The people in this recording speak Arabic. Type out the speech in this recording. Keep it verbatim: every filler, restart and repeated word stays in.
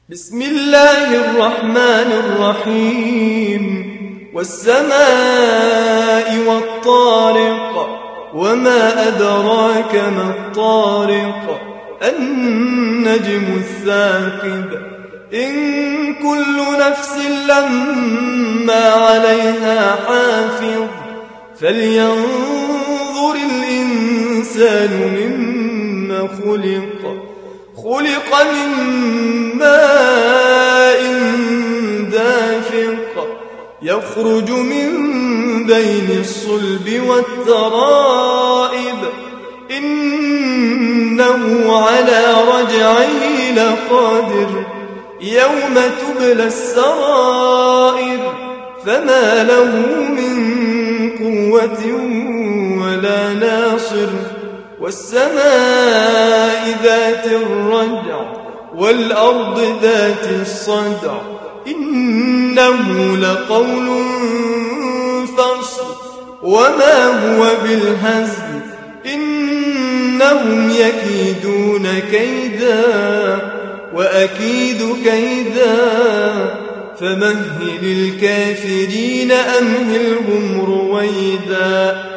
بسم الله الرحمن الرحيم والسماء والطارق وما أدراك ما الطارق النجم الثاقب إن كل نفس لما عليها حافظ فلينظر الإنسان مما خلق خلق من ماء دافق يخرج من بين الصلب والترائب إنه على رجعه لقادر يوم تبلى السرائر فما له من قوة ولا ناصر والسماء ذات الرجع والأرض ذات الصدع إنه لقول فصل وما هو بالهزل إنهم يكيدون كيدا وأكيد كيدا فمهل الكافرين أمهلهم رويدا